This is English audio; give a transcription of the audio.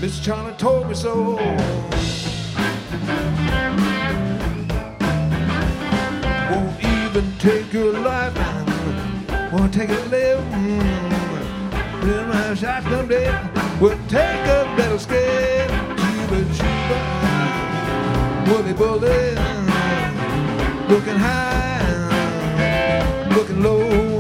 Miss Charlie told me so. Won't even take your life, won't take a live. In my shotgun day, we'll take a little skate. Cuba, Cuba, woolly bully, looking high, looking low.